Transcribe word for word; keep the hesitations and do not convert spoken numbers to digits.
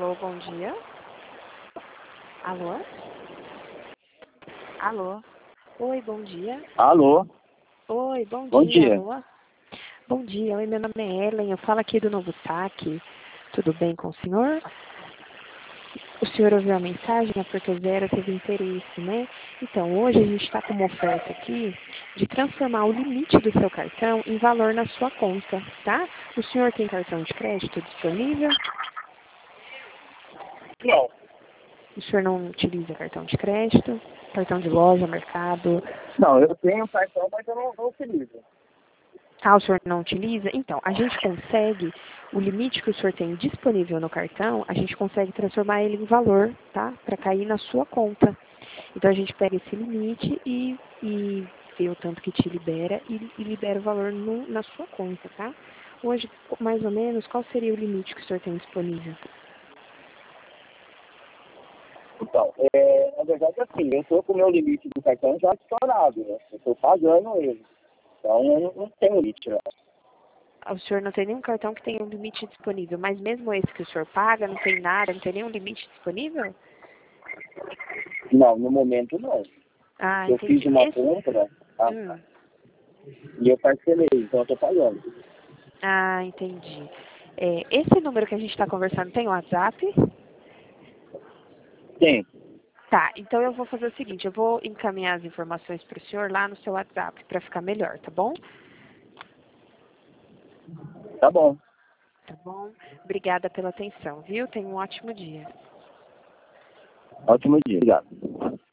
Alô, bom dia. Alô? Alô? Oi, bom dia. Alô? Oi, bom Bom dia, dia. alô? Bom dia, oi, meu nome é Ellen, eu falo aqui do Novo Saque. Tudo bem com o senhor? O senhor ouviu a mensagem, a Porto Zero teve interesse, né? Então, hoje a gente está com uma oferta aqui de transformar o limite do seu cartão em valor na sua conta, tá? O senhor tem cartão de crédito disponível? Não. O senhor não utiliza cartão de crédito? Cartão de loja, mercado? Não, eu tenho cartão, mas eu não, não utilizo. Ah, o senhor não utiliza? Então, a gente consegue, o limite que o senhor tem disponível no cartão, a gente consegue transformar ele em valor, tá? Para cair na sua conta. Então, a gente pega esse limite e, e vê o tanto que te libera e, e libera o valor no, na sua conta, tá? Hoje, mais ou menos, qual seria o limite que o senhor tem disponível? Então, é, na verdade, assim, eu estou com o meu limite do cartão já estourado, né? Eu estou pagando ele. Então, eu não, não tenho limite, não. Ah, o senhor não tem nenhum cartão que tenha um limite disponível, mas mesmo esse que o senhor paga, não tem nada, não tem nenhum limite disponível? Não, no momento, não. Ah, Eu fiz entendi. uma Esse... compra tá? Hum. E eu parcelei, então eu estou pagando. Ah, entendi. É, esse número que a gente está conversando tem WhatsApp? Tem. Tá, então eu vou fazer o seguinte, eu vou encaminhar as informações para o senhor lá no seu WhatsApp, para ficar melhor, tá bom? Tá bom. Tá bom? Obrigada pela atenção, viu? Tenha um ótimo dia. Ótimo dia. Obrigado.